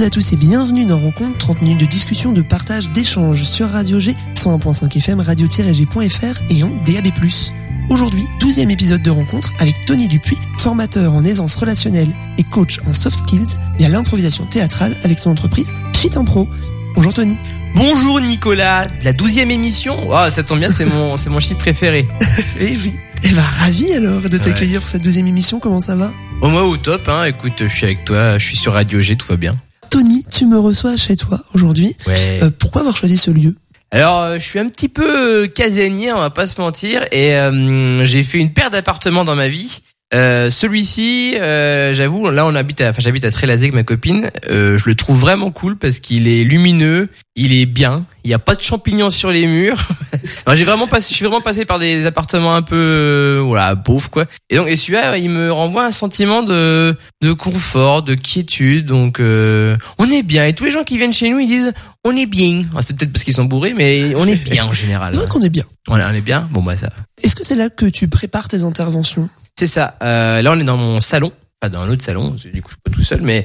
à tous et bienvenue dans Rencontre, 30 minutes de discussion, de partage, d'échange sur Radio G, 101.5 FM, radio-g.fr et en DAB+. Aujourd'hui, 12e épisode de Rencontre avec Tony Dupuis, formateur en aisance relationnelle et coach en soft skills via l'improvisation théâtrale avec son entreprise Shit Impro. Bonjour Tony. Bonjour Nicolas, la 12e émission. Oh, ça tombe bien, c'est mon chiffre préféré. Eh oui. Eh ben, ravi alors de t'accueillir pour cette 12e émission, comment ça va? Oh, moi au top, écoute, je suis avec toi, je suis sur Radio G, tout va bien. Tony, tu me reçois chez toi aujourd'hui. Ouais. Pourquoi avoir choisi ce lieu? Alors, je suis un petit peu casanier, on va pas se mentir, et j'ai fait une paire d'appartements dans ma vie. Celui-ci, j'avoue, là j'habite à Trélazé avec ma copine. Je le trouve vraiment cool parce qu'il est lumineux, il est bien. Il y a pas de champignons sur les murs. Non, je suis vraiment passé par des appartements un peu, pauvres quoi. Et celui-là, il me renvoie un sentiment de confort, de quiétude. Donc, on est bien. Et tous les gens qui viennent chez nous, ils disent, on est bien. Alors, c'est peut-être parce qu'ils sont bourrés, mais on est bien en général. C'est vrai qu'on est bien. On est bien. Bon bah ça. Est-ce que c'est là que tu prépares tes interventions? C'est ça. Là, on est dans mon salon. Pas dans un autre salon. Du coup, je suis pas tout seul, mais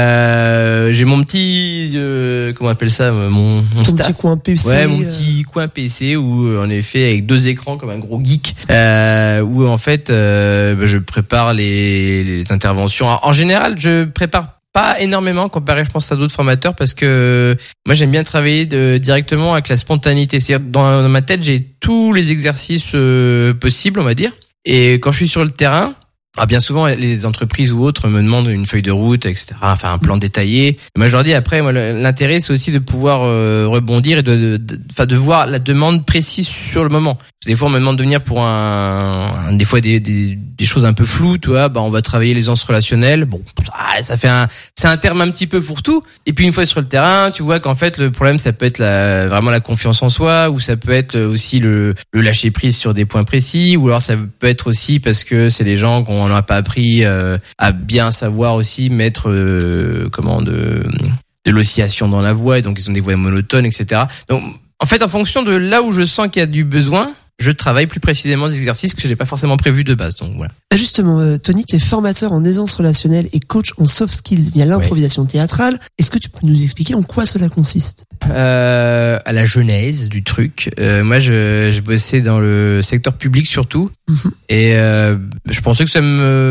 j'ai mon petit, comment on appelle ça, mon Ton staff. petit coin PC. Ouais, mon petit coin PC où, en effet, avec 2 écrans comme un gros geek, où en fait, je prépare les interventions. Alors, en général, je prépare pas énormément comparé, je pense, à d'autres formateurs parce que moi j'aime bien travailler directement avec la spontanéité. C'est-à-dire dans ma tête, j'ai tous les exercices possibles, on va dire. Et quand je suis sur le terrain, bien souvent les entreprises ou autres me demandent une feuille de route, etc. Enfin un plan détaillé. Moi je leur dis après, moi l'intérêt c'est aussi de pouvoir rebondir et de voir la demande précise sur le moment. Des fois on me demande de venir pour des fois des choses un peu floues, tu vois. On va travailler l'aisance relationnelle. Bon, c'est un terme un petit peu pour tout. Et puis une fois sur le terrain, tu vois qu'en fait le problème ça peut être vraiment la confiance en soi, ou ça peut être aussi le lâcher prise sur des points précis, ou alors ça peut être aussi parce que c'est des gens qu'on n'a pas appris à bien savoir aussi mettre de l'oscillation dans la voix, et donc ils ont des voix monotones, etc. Donc en fait en fonction de là où je sens qu'il y a du besoin, je travaille plus précisément des exercices que je n'ai pas forcément prévus de base. Donc voilà. Justement, Tony, tu es formateur en aisance relationnelle et coach en soft skills via l'improvisation théâtrale. Est-ce que tu peux nous expliquer en quoi cela consiste? À la genèse du truc, moi je bossais dans le secteur public surtout, et je pensais que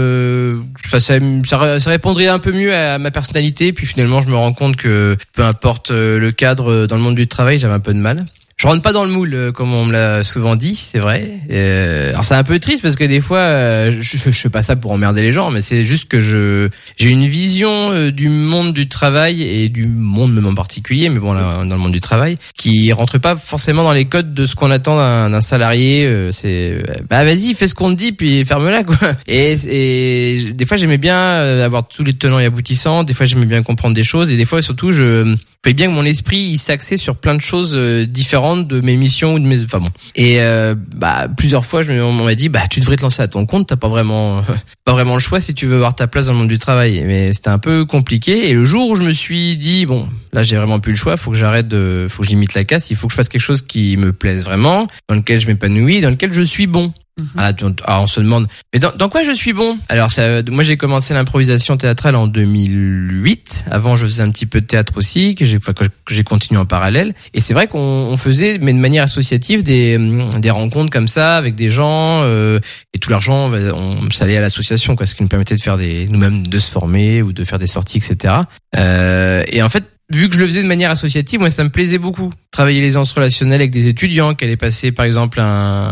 ça répondrait un peu mieux à ma personnalité. Puis finalement, je me rends compte que peu importe le cadre dans le monde du travail, j'avais un peu de mal. Je rentre pas dans le moule, comme on me l'a souvent dit, c'est vrai. Alors c'est un peu triste parce que des fois, je fais pas ça pour emmerder les gens, mais c'est juste que j'ai une vision du monde du travail et du monde même en particulier, mais bon là dans le monde du travail, qui rentre pas forcément dans les codes de ce qu'on attend d'un salarié. C'est vas-y, fais ce qu'on te dit puis ferme-la quoi. Et des fois j'aimais bien avoir tous les tenants et aboutissants. Des fois j'aimais bien comprendre des choses, et des fois surtout je fallait bien que mon esprit il s'axait sur plein de choses différentes de mes missions ou de mes Et plusieurs fois on m'a dit tu devrais te lancer à ton compte, t'as pas vraiment le choix si tu veux avoir ta place dans le monde du travail. Mais c'était un peu compliqué, et le jour où je me suis dit là j'ai vraiment plus le choix, faut que je limite la casse, il faut que je fasse quelque chose qui me plaise vraiment, dans lequel je m'épanouis, dans lequel je suis bon. On se demande, mais dans quoi je suis bon? Alors moi j'ai commencé l'improvisation théâtrale en 2008. Avant je faisais un petit peu de théâtre aussi, que j'ai continué en parallèle. Et c'est vrai qu'on faisait, mais de manière associative, des rencontres comme ça avec des gens, et tout l'argent ça allait à l'association, ce qui nous permettait de faire nous-mêmes de se former ou de faire des sorties, etc. Et en fait, vu que je le faisais de manière associative, moi ça me plaisait beaucoup. Travailler l'aisance relationnelle avec des étudiants qui allaient passer par exemple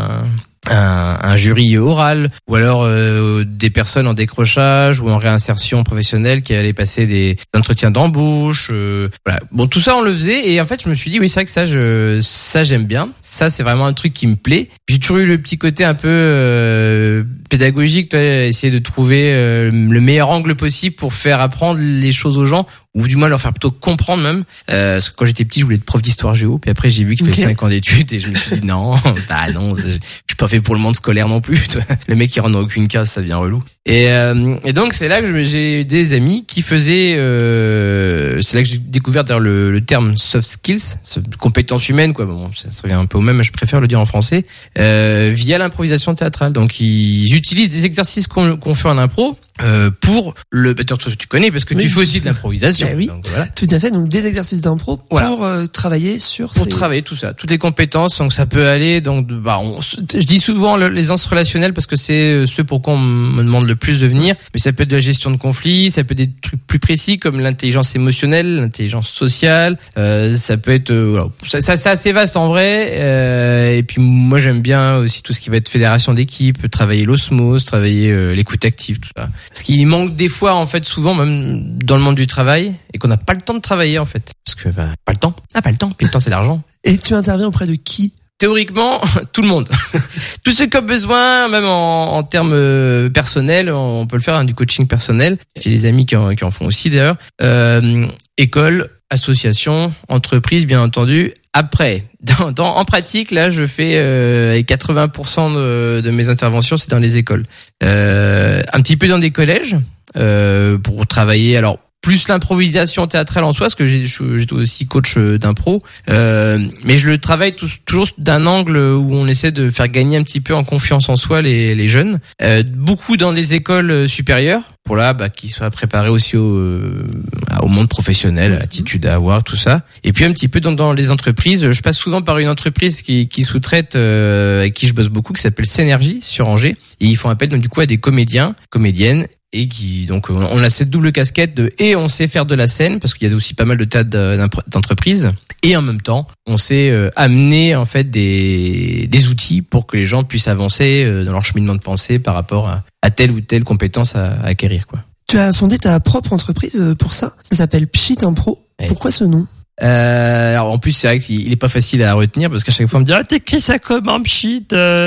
un jury oral, ou alors des personnes en décrochage ou en réinsertion professionnelle qui allaient passer des entretiens d'embauche. Voilà. Bon, tout ça on le faisait, et en fait je me suis dit oui, c'est vrai que ça j'aime bien. Ça c'est vraiment un truc qui me plaît. J'ai toujours eu le petit côté un peu pédagogique, essayer de trouver le meilleur angle possible pour faire apprendre les choses aux gens, ou du moins leur faire plutôt comprendre même. Parce que quand j'étais petit, je voulais être prof d'histoire géo, puis après j'ai vu qu'il fallait 5 ans d'études, et je me suis dit non, je suis pas fait pour le monde scolaire non plus. Le mec qui rentre dans aucune case, ça devient relou. Et donc c'est là que j'ai des amis qui faisaient, c'est là que j'ai découvert d'ailleurs le terme soft skills, compétences humaines quoi. Bon, ça revient un peu au même, mais je préfère le dire en français, via l'improvisation théâtrale. Donc ils utilisent des exercices qu'on fait en impro, pour le tu connais parce que tu fais aussi de l'improvisation. Oui, donc, voilà. Tout à fait. Donc des exercices d'impro pour travailler sur travailler tout ça, toutes les compétences. Donc ça peut aller. Donc je dis souvent les sciences relationnelles parce que c'est ce pour quoi on me demande le plus de venir. Mais ça peut être de la gestion de conflits, ça peut être des trucs plus précis comme l'intelligence émotionnelle, l'intelligence sociale. Ça peut être c'est assez vaste en vrai. Et puis moi j'aime bien aussi tout ce qui va être fédération d'équipe, travailler l'osmose, travailler l'écoute active, tout ça. Ce qui manque des fois, en fait, souvent, même dans le monde du travail, et qu'on n'a pas le temps de travailler, en fait. Parce que, pas le temps. Pas le temps. Puis le temps, c'est l'argent. Et tu interviens auprès de qui? Théoriquement, tout le monde. Tous ceux qui ont besoin, même en termes personnels, on peut le faire, du coaching personnel. J'ai des amis qui en font aussi, d'ailleurs. École, association, entreprise, bien entendu. Après, en pratique, là, je fais 80% de mes interventions, c'est dans les écoles. Un petit peu dans des collèges pour travailler. Alors, plus l'improvisation théâtrale en soi, parce que j'étais aussi coach d'impro, mais je le travaille toujours d'un angle où on essaie de faire gagner un petit peu en confiance en soi les jeunes. Beaucoup dans les écoles supérieures, pour qu'ils soient préparés aussi au monde professionnel, à l'attitude à avoir, tout ça. Et puis un petit peu dans les entreprises, je passe souvent par une entreprise qui sous-traite, avec qui je bosse beaucoup, qui s'appelle Synergie sur Angers, et ils font appel donc du coup à des comédiens, comédiennes, et qui donc on a cette double casquette et on sait faire de la scène parce qu'il y a aussi pas mal de théâtre d'entreprise, et en même temps on sait amener en fait des outils pour que les gens puissent avancer dans leur cheminement de pensée par rapport à telle ou telle compétence à acquérir, quoi. Tu as fondé ta propre entreprise pour ça s'appelle Pchit Impro. Pourquoi ce nom? Alors en plus c'est vrai qu'il est pas facile à retenir parce qu'à chaque fois on me dit t'écris ça comme un pchit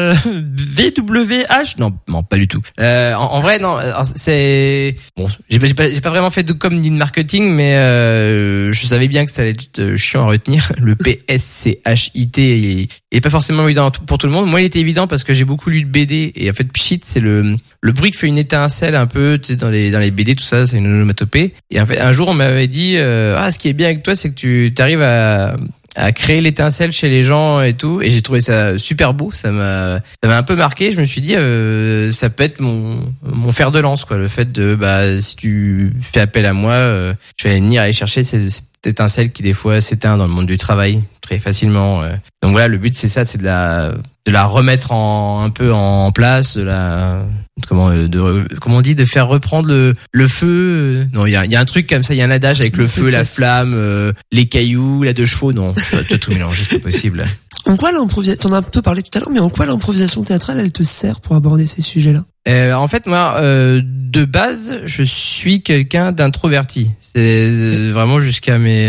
VWH. Non, pas du tout. En vrai non, c'est bon, j'ai pas vraiment fait de com ni de marketing, mais je savais bien que ça allait être chiant à retenir. Le PSCHIT il est pas forcément évident pour tout le monde. Moi il était évident parce que j'ai beaucoup lu de BD, et en fait pchit c'est le bruit qui fait une étincelle un peu, tu sais, dans les BD, tout ça, c'est une onomatopée. Et en fait un jour on m'avait dit ce qui est bien avec toi, c'est que tu arrives à créer l'étincelle chez les gens et tout, et j'ai trouvé ça super beau. Ça m'a un peu marqué. Je me suis dit ça peut être mon fer de lance, quoi, le fait de si tu fais appel à moi, je vais venir aller chercher cette étincelle qui des fois s'éteint dans le monde du travail très facilement. Donc voilà, le but c'est ça, c'est de la remettre un peu en place, comment on dit, de faire reprendre le feu. Non, il y a un truc comme ça, il y a un adage avec le feu, la flamme, les cailloux, la deux chevaux. Non, tu as tout mélangé, c'est pas possible. En quoi l'improvisation, t'en as un peu parlé tout à l'heure, mais en quoi l'improvisation théâtrale, elle te sert pour aborder ces sujets-là? En fait, moi, de base, je suis quelqu'un d'introverti. C'est vraiment jusqu'à mes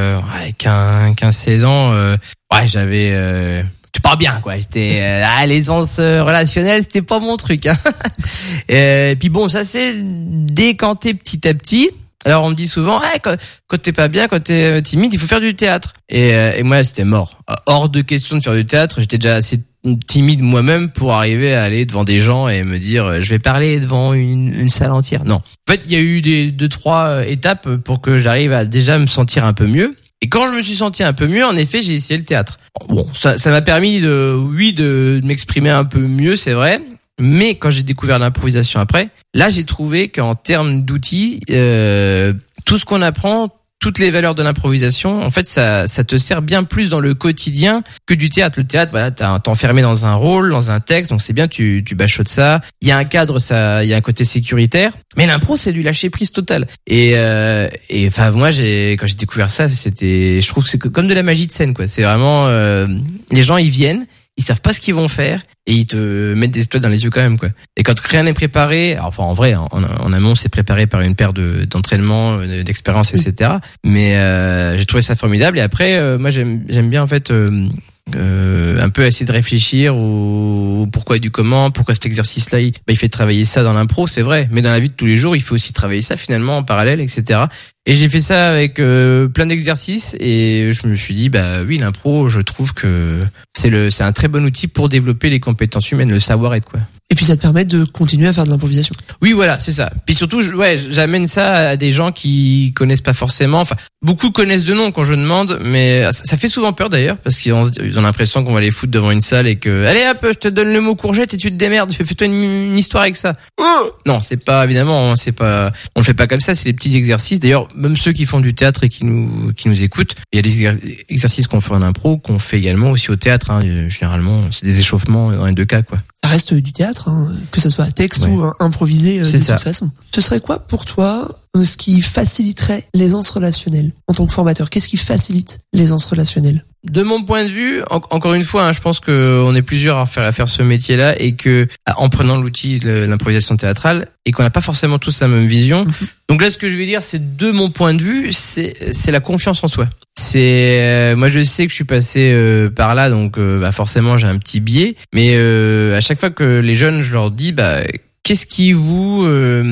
15-16 ans. J'avais... tu parles bien, quoi. J'étais les sciences relationnelles, c'était pas mon truc, hein. Et puis bon, ça s'est décanté petit à petit. Alors on me dit souvent quand t'es pas bien, quand t'es timide, il faut faire du théâtre. Et moi c'était mort. Hors de question de faire du théâtre, j'étais déjà assez timide moi-même pour arriver à aller devant des gens et me dire je vais parler devant une salle entière. Non. En fait, il y a eu 2-3 étapes pour que j'arrive à déjà me sentir un peu mieux. Et quand je me suis senti un peu mieux, en effet, j'ai essayé le théâtre. Bon, ça m'a permis de m'exprimer un peu mieux, c'est vrai. Mais quand j'ai découvert l'improvisation après, là, j'ai trouvé qu'en termes d'outils, tout ce qu'on apprend, toutes les valeurs de l'improvisation, en fait, ça te sert bien plus dans le quotidien que du théâtre. Le théâtre, t'es enfermé dans un rôle, dans un texte, donc c'est bien, tu bachotes ça. Il y a un cadre, il y a un côté sécuritaire. Mais l'impro, c'est du lâcher prise total. Et enfin, moi, quand j'ai découvert ça, je trouve que c'est comme de la magie de scène, quoi. C'est vraiment, les gens, ils viennent, ils savent pas ce qu'ils vont faire, et ils te mettent des étoiles dans les yeux quand même, quoi. Et quand rien n'est préparé, alors, enfin en vrai, en amont c'est préparé par une paire d'entraînement, d'expérience, etc. Mais j'ai trouvé ça formidable. Et après, moi j'aime bien en fait un peu essayer de réfléchir au pourquoi et du comment, pourquoi cet exercice-là il fait travailler ça dans l'impro, c'est vrai. Mais dans la vie de tous les jours, il faut aussi travailler ça finalement en parallèle, etc. Et j'ai fait ça avec plein d'exercices et je me suis dit bah oui, l'impro, je trouve que c'est un très bon outil pour développer les compétences humaines, le savoir-être quoi. Et puis ça te permet de continuer à faire de l'improvisation. Oui, voilà, c'est ça. Puis surtout, j'amène ça à des gens qui connaissent pas forcément. Enfin, beaucoup connaissent de nom quand je demande, mais ça fait souvent peur d'ailleurs parce qu'ils ont l'impression qu'on va les foutre devant une salle et que allez hop, je te donne le mot courgette et tu te démerdes, fais-toi une histoire avec ça. Non, c'est pas évidemment, on le fait pas comme ça. C'est des petits exercices. D'ailleurs, même ceux qui font du théâtre et qui nous écoutent, il y a des exercices qu'on fait en impro, qu'on fait également aussi au théâtre. Hein. Généralement, c'est des échauffements dans les deux cas, quoi. Ça reste du théâtre, hein, que ça soit à texte ou improvisé de toute façon. Ce serait quoi pour toi ce qui faciliterait l'aisance relationnelle en tant que formateur? Qu'est-ce qui facilite l'aisance relationnelle? De mon point de vue, encore une fois, hein, je pense que on est plusieurs à faire ce métier-là et que en prenant l'outil de l'improvisation théâtrale et qu'on n'a pas forcément tous la même vision. Donc là, ce que je vais dire, c'est de mon point de vue, c'est la confiance en soi. Moi je sais que je suis passé par là, donc forcément j'ai un petit biais, mais à chaque fois que les jeunes, je leur dis qu'est-ce qui vous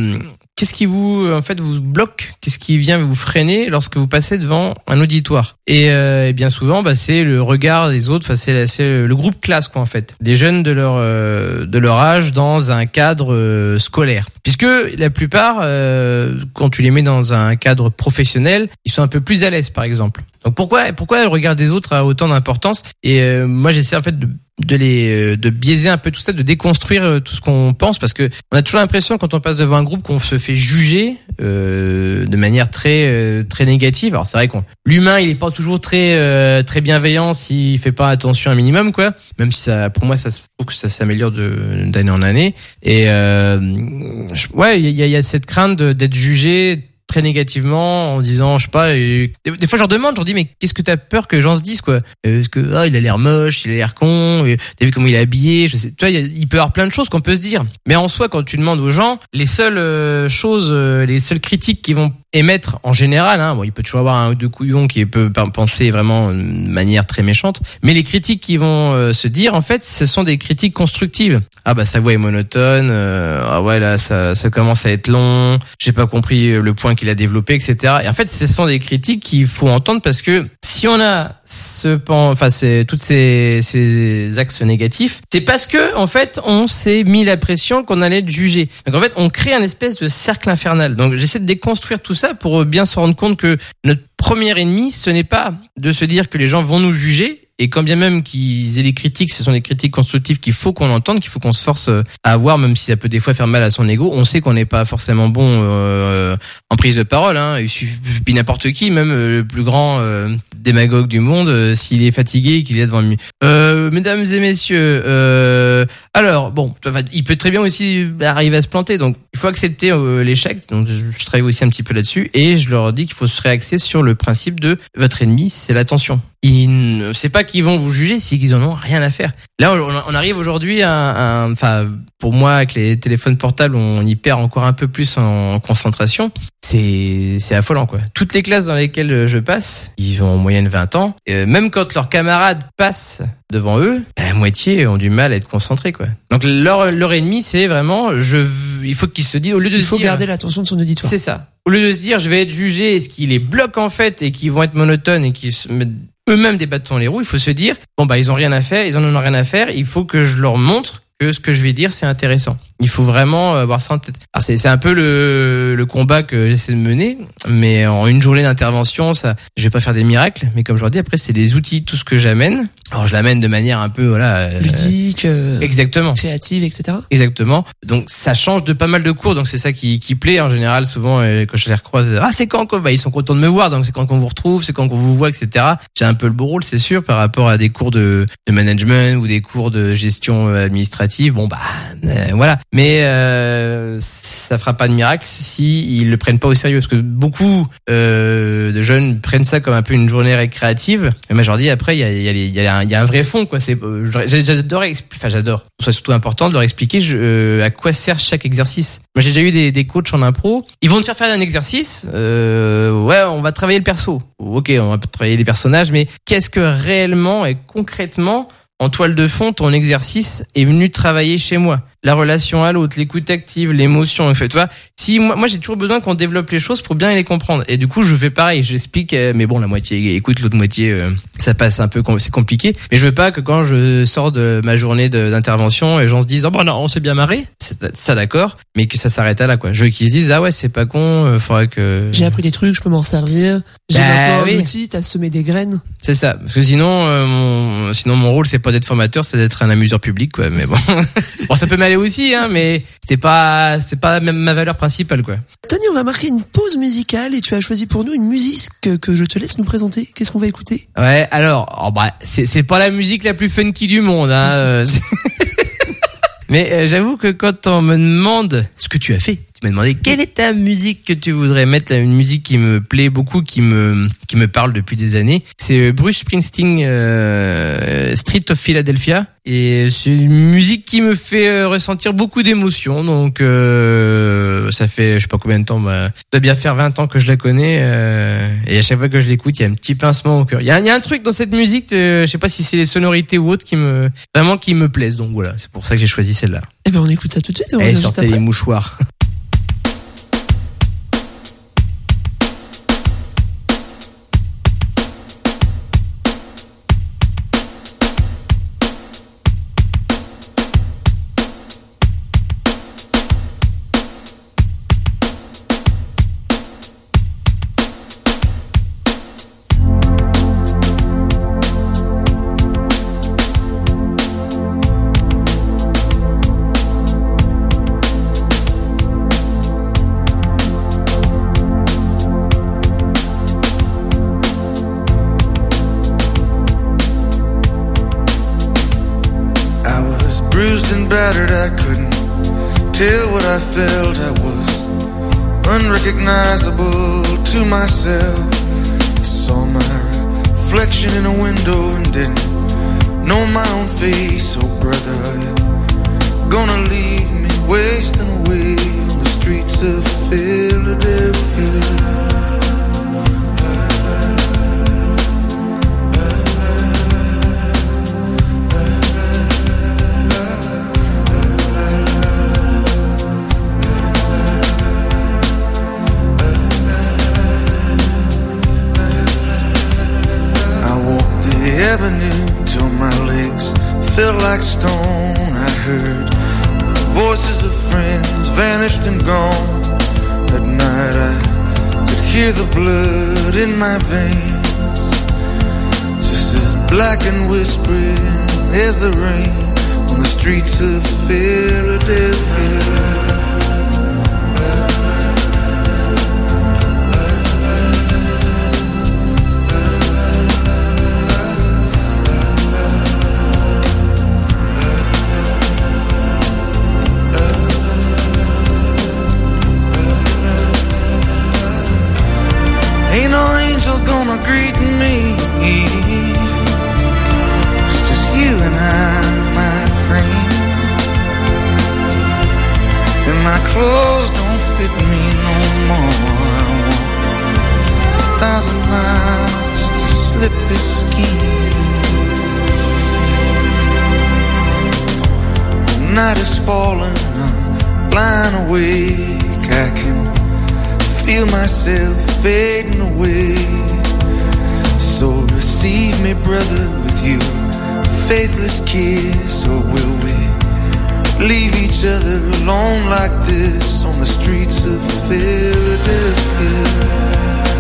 en fait vous bloque, qu'est-ce qui vient vous freiner lorsque vous passez devant un auditoire. Et bien souvent c'est le regard des autres, c'est le groupe classe quoi en fait, des jeunes de leur âge dans un cadre scolaire. Puisque la plupart quand tu les mets dans un cadre professionnel, ils sont un peu plus à l'aise par exemple. Donc pourquoi le regard des autres a autant d'importance? Et moi j'essaie en fait de biaiser un peu tout ça, de déconstruire tout ce qu'on pense, parce que on a toujours l'impression quand on passe devant un groupe qu'on se fait juger de manière très très négative. Alors c'est vrai qu'on l'humain il est pas toujours très très bienveillant s'il fait pas attention un minimum quoi. Même si ça, pour moi, ça je trouve que ça s'améliore d'année en année. Et il y a cette crainte d'être jugé très négativement en disant je sais pas, des fois je leur dis mais qu'est-ce que t'as peur que les gens se disent quoi, est-ce que il a l'air moche, il a l'air con, t'as vu comment il est habillé, je sais, tu vois, il peut y avoir plein de choses qu'on peut se dire, mais en soi quand tu demandes aux gens, les seules critiques qu'ils vont émettre en général, hein, bon il peut toujours avoir un ou deux couillons qui peut penser vraiment de manière très méchante, mais les critiques qui vont se dire en fait ce sont des critiques constructives. Sa voix est monotone, là ça commence à être long, j'ai pas compris le point qu'il a développé, etc. Et en fait ce sont des critiques qu'il faut entendre, parce que si on a toutes ces axes négatifs, c'est parce que en fait on s'est mis la pression qu'on allait être jugé. Donc en fait on crée un espèce de cercle infernal. Donc j'essaie de déconstruire tout ça pour bien se rendre compte que notre premier ennemi, ce n'est pas de se dire que les gens vont nous juger. Et quand bien même qu'ils aient des critiques, ce sont des critiques constructives qu'il faut qu'on entende, qu'il faut qu'on se force à avoir, même si ça peut des fois faire mal à son ego. On sait qu'on n'est pas forcément bon en prise de parole. Hein. Il suffit n'importe qui, même le plus grand démagogue du monde, s'il est fatigué et qu'il est devant lui. Mesdames et messieurs, il peut très bien aussi arriver à se planter. Donc il faut accepter l'échec. Donc je travaille aussi un petit peu là-dessus et je leur dis qu'il faut se réaxer sur le principe de votre ennemi, c'est l'attention. C'est pas qu'ils vont vous juger, c'est qu'ils en ont rien à faire. Là, on arrive aujourd'hui pour moi, avec les téléphones portables, on y perd encore un peu plus en concentration. C'est affolant, quoi. Toutes les classes dans lesquelles je passe, ils ont en moyenne 20 ans. Et même quand leurs camarades passent devant eux, la moitié ont du mal à être concentrés, quoi. Donc leur ennemi, c'est vraiment, il faut qu'ils se disent, au lieu de il faut garder l'attention de son auditoire. C'est ça. Au lieu de se dire, je vais être jugé, est-ce qu'ils les bloquent en fait et qu'ils vont être monotones et qu'ils se mettent eux-mêmes des bâtons dans les roues, il faut se dire, ils ont rien à faire, ils en ont rien à faire, il faut que je leur montre que ce que je vais dire c'est intéressant. Il faut vraiment avoir ça en tête. Alors c'est un peu le combat que j'essaie de mener, mais en une journée d'intervention, je vais pas faire des miracles, mais comme je leur dis, après c'est des outils, tout ce que j'amène. Alors je l'amène de manière un peu ludique, exactement, créative, etc. Exactement. Donc ça change de pas mal de cours, donc c'est ça qui plaît en général. Souvent quand je les recroise, c'est quand quoi, ils sont contents de me voir, donc c'est quand qu'on vous retrouve, c'est quand qu'on vous voit, etc. J'ai un peu le beau rôle, c'est sûr, par rapport à des cours de management ou des cours de gestion administrative. Voilà. Mais ça fera pas de miracle si ils le prennent pas au sérieux, parce que beaucoup de jeunes prennent ça comme un peu une journée récréative. Mais moi je leur dis après il y a un vrai fond, quoi. J'adore. C'est surtout important de leur expliquer à quoi sert chaque exercice. Moi j'ai déjà eu des coachs en impro. Ils vont te faire un exercice. On va travailler le perso. Ok, on va travailler les personnages, mais qu'est-ce que réellement et concrètement en toile de fond ton exercice est venu travailler chez moi? la relation à l'autre, l'écoute active, l'émotion. En fait, tu vois, si moi j'ai toujours besoin qu'on développe les choses pour bien les comprendre. Et du coup, je fais pareil, j'explique. Mais bon, la moitié écoute, l'autre moitié, ça passe un peu, c'est compliqué. Mais je veux pas que quand je sors de ma journée d'intervention, les gens se disent oh bon non, on s'est bien marré. C'est ça d'accord, mais que ça s'arrête à là quoi. Je veux qu'ils se disent ah ouais c'est pas con, faudrait que. J'ai appris des trucs, je peux m'en servir. J'ai maintenant un outil, t'as semé des graines. C'est ça, parce que sinon mon rôle c'est pas d'être formateur, c'est d'être un amuseur public quoi. Mais bon, bon ça peut m'aller aussi hein, mais c'est pas même ma valeur principale quoi. Tony, on va marquer une pause musicale et tu as choisi pour nous une musique que je te laisse nous présenter. Qu'est-ce qu'on va écouter? Ouais, alors c'est pas la musique la plus funky du monde hein. Mais j'avoue que quand on me demande ce que tu as fait, tu m'as demandé quelle est ta musique que tu voudrais mettre, une musique qui me plaît beaucoup, qui me parle depuis des années. C'est Bruce Springsteen, Street of Philadelphia, et c'est une musique qui me fait ressentir beaucoup d'émotions. Donc ça fait je sais pas combien de temps, ça doit bien faire 20 ans que je la connais, et à chaque fois que je l'écoute, il y a un petit pincement au cœur. Il y a un truc dans cette musique, je sais pas si c'est les sonorités ou autres qui me plaisent. Donc voilà, c'est pour ça que j'ai choisi celle-là. Eh ben on écoute ça tout de suite. Et sortez les mouchoirs. Battered, I couldn't tell what I felt. I was unrecognizable to myself. I saw my reflection in a window and didn't know my own face. Oh brother, are you gonna leave me wasting away on the streets of Philadelphia? Till my legs felt like stone. I heard the voices of friends vanished and gone. At night I could hear the blood in my veins, just as black and whispering as the rain on the streets of Philadelphia. Ain't no angel gonna greet me. It's just you and I, my friend. And my clothes don't fit me no more. I walk 1,000 miles just to slip this skin. The night is falling, I'm lying awake. I can feel myself fading away. So receive me, brother, with you faithless kiss. Or will we leave each other alone like this on the streets of Philadelphia?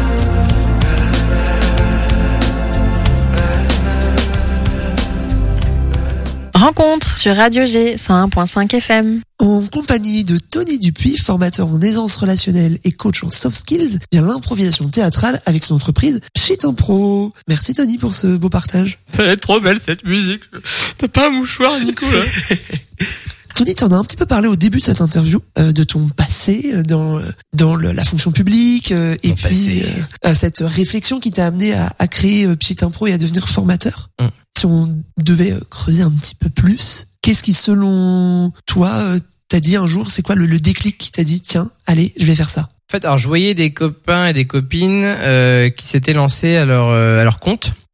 Rencontre sur Radio G 101.5 FM. En compagnie de Tony Dupuis, formateur en aisance relationnelle et coach en soft skills, vient l'improvisation théâtrale avec son entreprise Shit Impro. Merci Tony pour ce beau partage. Elle est trop belle cette musique. T'as pas un mouchoir, Nico, là? Tony, t'en as un petit peu parlé au début de cette interview, de ton passé dans la fonction publique, et puis cette réflexion qui t'a amené à créer Shit Impro et à devenir formateur. Si on devait creuser un petit peu plus, qu'est-ce qui, selon toi, t'as dit un jour, c'est quoi le déclic qui t'a dit, tiens, allez, je vais faire ça? En fait, alors je voyais des copains et des copines qui s'étaient lancés à leur compte.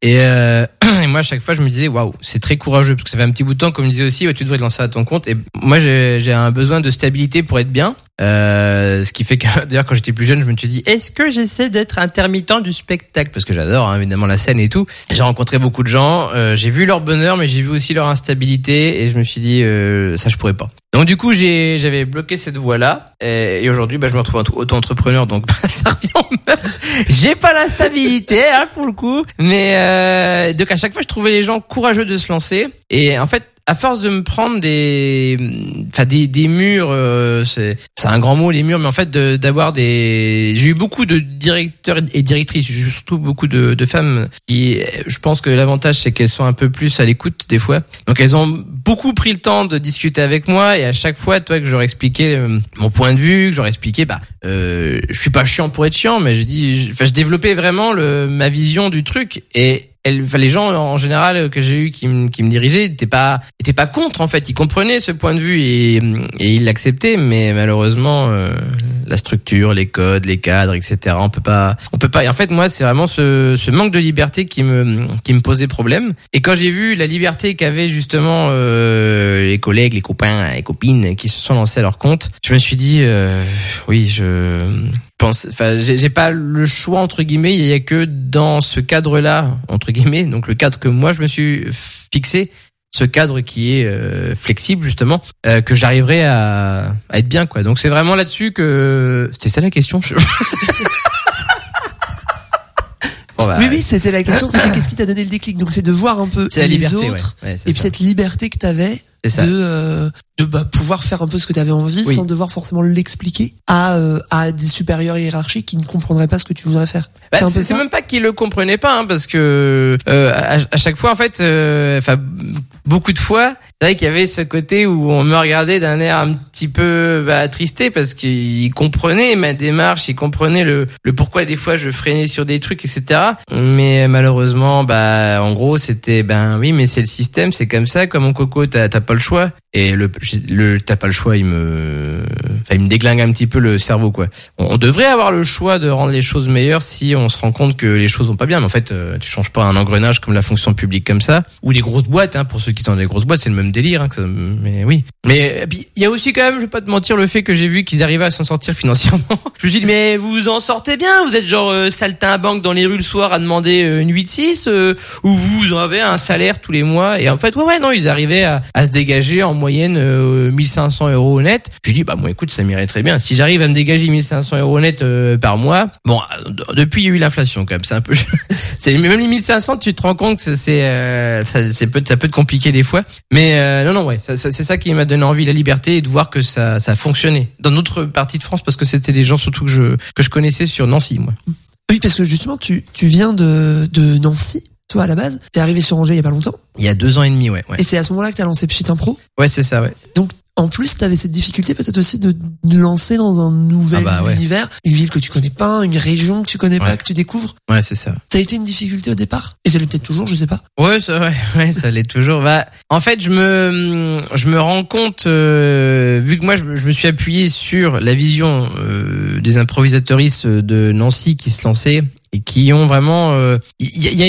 Et moi, à chaque fois, je me disais, waouh, c'est très courageux, parce que ça fait un petit bout de temps qu'on me disait aussi, ouais, tu devrais te lancer à ton compte. Et moi, j'ai un besoin de stabilité pour être bien. Ce qui fait que, d'ailleurs, quand j'étais plus jeune, je me suis dit, est-ce que j'essaie d'être intermittent du spectacle? Parce que j'adore, hein, évidemment, la scène et tout. J'ai rencontré beaucoup de gens, j'ai vu leur bonheur, mais j'ai vu aussi leur instabilité, et je me suis dit, ça, je pourrais pas. Donc du coup, j'avais bloqué cette voie-là, et aujourd'hui, je me retrouve auto-entrepreneur, donc ça revient au même. J'ai pas l'instabilité, hein, pour le coup, mais donc à chaque fois, je trouvais les gens courageux de se lancer, et en fait, à force de me prendre des murs, c'est un grand mot, les murs, mais en fait j'ai eu beaucoup de directeurs et directrices, surtout beaucoup de femmes qui, je pense que l'avantage c'est qu'elles sont un peu plus à l'écoute des fois. Donc elles ont beaucoup pris le temps de discuter avec moi, et à chaque fois, toi, que j'aurais expliqué mon point de vue, que j'aurais expliqué, je suis pas chiant pour être chiant, mais je développais vraiment ma vision du truc, et les gens en général que j'ai eu qui me dirigeaient étaient pas contre, en fait, ils comprenaient ce point de vue et ils l'acceptaient, mais malheureusement la structure, les codes, les cadres, etc. on peut pas. Et en fait, moi, c'est vraiment ce manque de liberté qui me posait problème. Et quand j'ai vu la liberté qu'avaient justement les collègues, les copains, les copines qui se sont lancés à leur compte, je me suis dit oui, j'ai pas le choix, entre guillemets, il y a que dans ce cadre-là, entre guillemets, donc le cadre que moi je me suis fixé, ce cadre qui est flexible justement, que j'arriverai à être bien, quoi. Donc c'est vraiment là-dessus que c'était ça la question. Oui, c'était la question, c'était qu'est-ce qui t'a donné le déclic? Donc c'est de voir un peu les liberté, autres, ouais, et puis cette liberté que t'avais de pouvoir faire un peu ce que t'avais envie, sans devoir forcément l'expliquer à des supérieurs hiérarchiques qui ne comprendraient pas ce que tu voudrais faire. C'est même pas qu'ils le comprenaient pas, hein, parce que à chaque fois, en fait, beaucoup de fois, c'est vrai qu'il y avait ce côté où on me regardait d'un air un petit peu attristé, parce qu'ils comprenaient ma démarche, ils comprenaient le pourquoi des fois je freinais sur des trucs, etc. Mais malheureusement, en gros, c'était oui, mais c'est le système, c'est comme ça, comme mon coco, t'as pas le choix. Et t'as pas le choix, il me déglingue un petit peu le cerveau, quoi. On devrait avoir le choix de rendre les choses meilleures si on se rend compte que les choses vont pas bien. Mais en fait, tu changes pas un engrenage comme la fonction publique comme ça, ou des grosses boîtes, hein, pour ceux qui sont dans des grosses boîtes, c'est le même délire, hein, mais oui. Mais puis il y a aussi quand même, je vais pas te mentir, le fait que j'ai vu qu'ils arrivaient à s'en sortir financièrement. Je me suis dit, mais vous vous en sortez bien, vous êtes genre saltimbanque dans les rues le soir à demander une 8-6, ou vous avez un salaire tous les mois. Et en fait, non, ils arrivaient à se dégager en moyenne 1500 € net. Je dis bon, écoute, ça m'irait très bien. Si j'arrive à me dégager 1500 € net par mois, bon, depuis il y a eu l'inflation quand même, c'est un peu c'est même les 1500, tu te rends compte que ça peut te compliquer des fois. Mais non, c'est ça qui m'a donné envie, la liberté, et de voir que ça fonctionnait dans notre partie de France, parce que c'était des gens surtout que je connaissais sur Nancy, moi. Oui, parce que justement tu viens de Nancy. Toi, à la base, t'es arrivé sur Angers il y a pas longtemps. Il y a 2 ans et demi, ouais. Et c'est à ce moment-là que t'as lancé Pchit Impro. Ouais, c'est ça, ouais. Donc, en plus, t'avais cette difficulté peut-être aussi de lancer dans un nouvel univers, une ville que tu connais pas, une région que tu connais pas, que tu découvres. Ouais, c'est ça. Ça a été une difficulté au départ, et ça l'est peut-être toujours, je sais pas. Ouais, ça l'est toujours. En fait, je me rends compte, vu que moi je me suis appuyé sur la vision des improvisatoristes de Nancy qui se lançaient, et qui ont vraiment il y a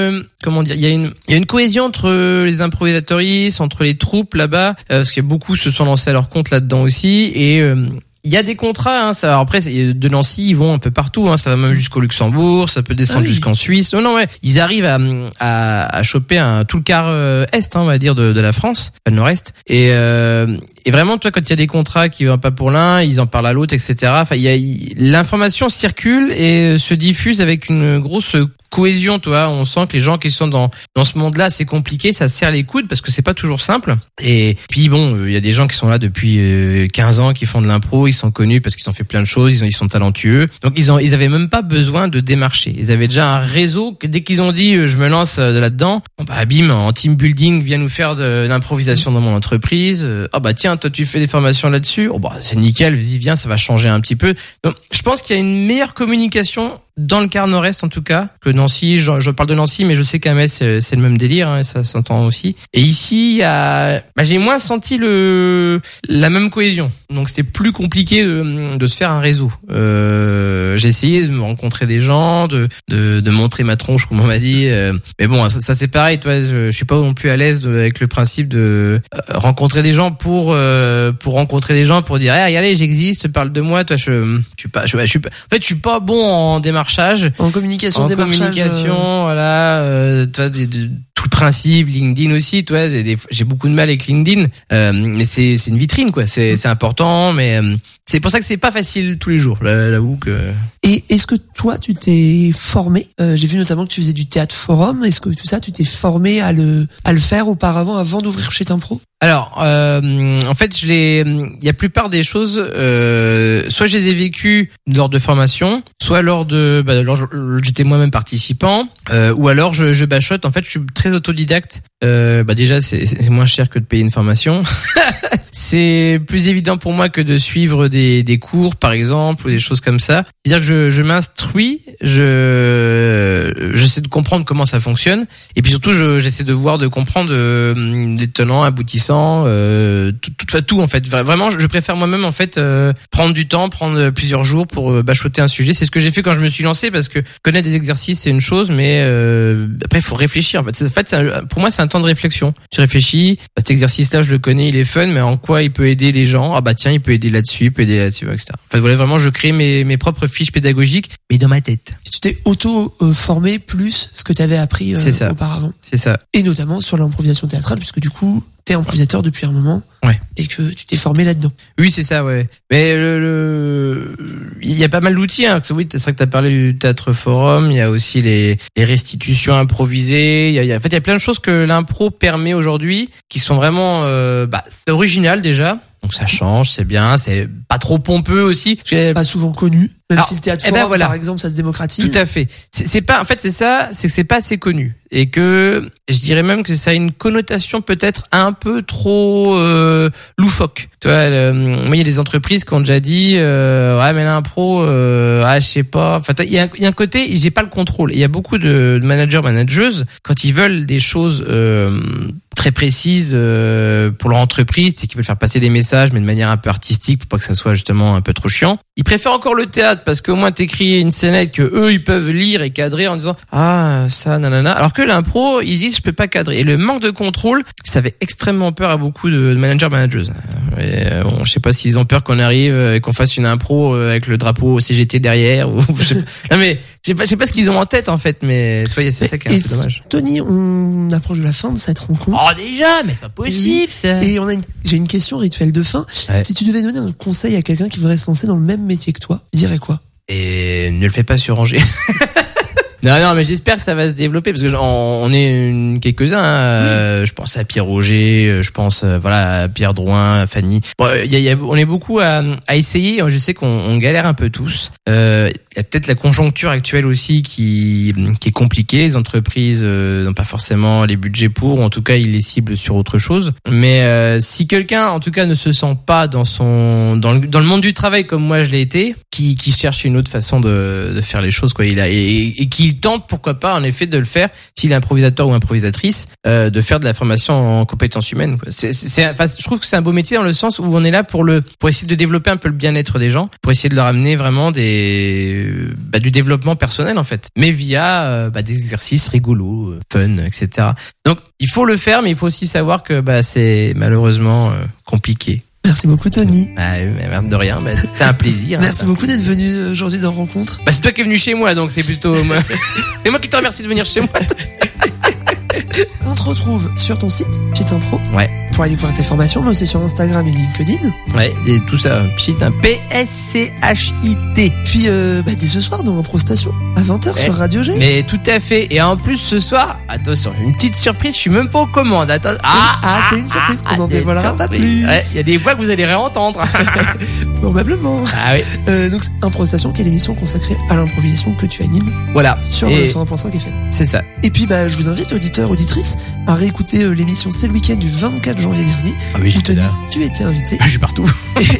une cohésion entre les improvisatoristes, entre les troupes là-bas, parce qu'il y a beaucoup se sont lancés à leur compte là-dedans aussi, et il y a des contrats, hein, ça. Après, de Nancy, ils vont un peu partout, hein, ça va même jusqu'au Luxembourg, ça peut descendre jusqu'en Suisse. Ils arrivent à choper tout le quart est, hein, on va dire, de la France, pas le nord-est. Et vraiment, toi, quand il y a des contrats qui vont pas pour l'un, ils en parlent à l'autre, etc. Enfin, l'information circule et se diffuse avec une grosse cohésion, toi. On sent que les gens qui sont dans ce monde-là, c'est compliqué, ça serre les coudes parce que c'est pas toujours simple. Et puis bon, il y a des gens qui sont là depuis 15 ans, qui font de l'impro, ils sont connus parce qu'ils ont fait plein de choses, ils sont talentueux. Donc ils avaient même pas besoin de démarcher. Ils avaient déjà un réseau que dès qu'ils ont dit je me lance là-dedans, bim, en team building, viens nous faire de l'improvisation dans mon entreprise. Tiens, toi tu fais des formations là-dessus. C'est nickel, vas-y, viens, ça va changer un petit peu. Donc je pense qu'il y a une meilleure communication dans le quart nord-est, en tout cas, que Nancy. Je parle de Nancy, mais je sais qu'à Metz, c'est le même délire, hein, ça s'entend aussi. Et ici, j'ai moins senti la même cohésion. Donc, c'était plus compliqué de se faire un réseau. j'ai essayé de me rencontrer des gens, de montrer ma tronche comme on m'a dit. Mais bon, ça c'est pareil, toi. Je suis pas non plus à l'aise avec le principe de rencontrer des gens pour rencontrer des gens pour dire regardez, j'existe, parle de moi. Toi, je suis pas bon en démarchage, en communication, voilà. Toi, tout le principe, LinkedIn aussi, toi, j'ai beaucoup de mal avec LinkedIn, mais c'est une vitrine, quoi. C'est important, mais c'est pour ça que c'est pas facile tous les jours. J'avoue que. Et est-ce que toi, tu t'es formé? J'ai vu notamment que tu faisais du théâtre forum. Est-ce que tout ça, tu t'es formé à le faire auparavant, avant d'ouvrir chez Timpro? Alors, en fait, la plupart des choses, soit je les ai vécues lors de formation, soit lors j'étais moi-même participant, ou alors je bachote. En fait, je suis très autodidacte. Déjà, c'est moins cher que de payer une formation. C'est plus évident pour moi que de suivre des cours, par exemple, ou des choses comme ça. C'est-à-dire que je m'instruis, j'essaie de comprendre comment ça fonctionne, et puis surtout, j'essaie de comprendre les tenants, aboutissants, tout en fait. Vraiment, je préfère moi-même en fait prendre du temps, prendre plusieurs jours pour bachoter un sujet. C'est ce que j'ai fait quand je me suis lancé, parce que connaître des exercices c'est une chose, mais après il faut réfléchir. En fait, pour moi c'est un temps de réflexion. Tu réfléchis, cet exercice-là je le connais, il est fun, mais en quoi il peut aider les gens? Ah bah tiens, il peut aider là-dessus, il peut aider là-dessus, etc. En fait, voilà, vraiment, je crée mes propres fiches pédagogiques, mais dans ma tête. Tu t'es auto-formé plus ce que tu avais appris auparavant. C'est ça. Et notamment sur l'improvisation théâtrale, puisque du coup, t'es improvisateur depuis un moment. Ouais. Et que tu t'es formé là-dedans. Oui, c'est ça, ouais. Mais il y a pas mal d'outils, hein. Oui, c'est vrai que t'as parlé du théâtre forum, il y a aussi les restitutions improvisées, en fait, il y a plein de choses que l'impro permet aujourd'hui, qui sont vraiment, c'est original déjà. Donc ça change, c'est bien, c'est pas trop pompeux aussi. Pas souvent connu, même si le théâtre forum, par exemple, ça se démocratise. Tout à fait. C'est pas, en fait, c'est que c'est pas assez connu. Et que, je dirais même que ça a une connotation peut-être un peu trop loufoque. Tu vois, moi, il y a des entreprises qui ont déjà dit, ouais, mais l'impro, je sais pas. Enfin, il y a un côté, j'ai pas le contrôle. Il y a beaucoup de manageuses, quand ils veulent des choses très précises pour leur entreprise, c'est qu'ils veulent faire passer des messages, mais de manière un peu artistique, pour pas que ça soit justement un peu trop chiant. Ils préfèrent encore le théâtre, parce qu'au moins t'écris une scénette que eux ils peuvent lire et cadrer en disant ça nanana. Alors que l'impro, ils disent je peux pas cadrer. Et le manque de contrôle, ça fait extrêmement peur à beaucoup de manageuses. Bon, je sais pas s'ils ont peur qu'on arrive et qu'on fasse une impro avec le drapeau CGT derrière. Ou non mais je sais pas ce qu'ils ont en tête en fait, mais tu vois, c'est ça qui est un peu dommage. Tony, on approche de la fin de cette rencontre. Oh déjà, mais c'est pas possible ça. Et j'ai une question rituelle de fin. Ouais. Si tu devais donner un conseil à quelqu'un qui voudrait se lancer dans le même métier que toi, tu dirais quoi? Et ne le fais pas sur Angers. Non, mais j'espère que ça va se développer, parce que on est quelques-uns. Hein. Je pense à Pierre Roger, je pense à Pierre Drouin, à Fanny. Bon, on est beaucoup à essayer. Je sais qu'on galère un peu tous. Il y a peut-être la conjoncture actuelle aussi qui est compliquée. Les entreprises n'ont pas forcément les budgets pour, ou en tout cas ils les ciblent sur autre chose. Mais si quelqu'un, en tout cas, ne se sent pas dans le monde du travail comme moi je l'ai été, qui cherche une autre façon de faire les choses, quoi, et qui tente, pourquoi pas, en effet, de le faire, s'il est improvisateur ou improvisatrice, de faire de la formation en compétences humaines, quoi. Je trouve que c'est un beau métier dans le sens où on est là pour essayer de développer un peu le bien-être des gens, pour essayer de leur amener vraiment du développement personnel, en fait, mais via des exercices rigolos, fun, etc. Donc, il faut le faire, mais il faut aussi savoir que c'est malheureusement compliqué. Merci beaucoup Tony. Merde de rien, c'était un plaisir. Merci beaucoup d'être venu aujourd'hui dans Rencontre. C'est toi qui es venu chez moi, donc c'est plutôt c'est moi qui te remercie de venir chez moi. On te retrouve sur ton site, Pchit Impro. Ouais. Pour aller voir tes formations, mais aussi sur Instagram et LinkedIn. Ouais, et tout ça, Pchit, P-S-C-H-I-T. Puis, dès ce soir, dans Improstation, à 20h sur Radio G. Mais tout à fait. Et en plus, ce soir, attention, une petite surprise, je suis même pas aux commandes. Attends. C'est une surprise, on n'en dévoilera pas plus. Ouais, il y a des voix que vous allez réentendre. Probablement. Ah oui. Donc, c'est Improstation, qui est l'émission consacrée à l'improvisation que tu animes. Voilà. Sur 101.5 FM. C'est ça. Et puis, je vous invite, auditeurs, auditrices, à réécouter l'émission C'est le week-end du 24 janvier dernier. Ah oui, où Tony, tu étais invité. Je suis partout.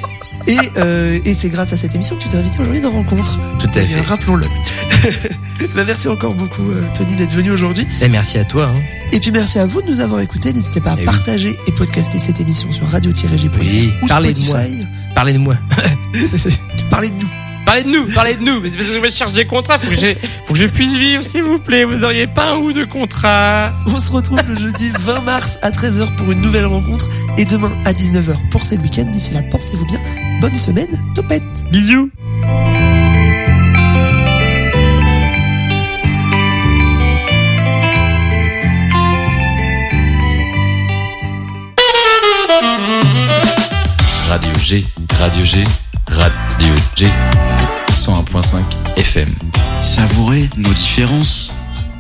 Et c'est grâce à cette émission que tu t'es invité aujourd'hui dans Rencontre. Tout à fait. Rappelons-le. Merci encore beaucoup, Tony, d'être venu aujourd'hui. Merci à toi. Hein. Et puis merci à vous de nous avoir écoutés. N'hésitez pas à partager et podcaster cette émission sur radio-g.fr ou parlez Spotify. Parlez de moi. Parlez de nous. Parlez de nous. Mais c'est parce que je cherche des contrats. Faut que je puisse vivre, s'il vous plaît. Vous auriez pas un ou deux contrats? On se retrouve le jeudi 20 mars à 13h pour une nouvelle rencontre et demain à 19h pour C'est le week-end. D'ici là, portez-vous bien. Bonne semaine, topette. Bisous. Radio G, 101.5 FM. Savourez nos différences.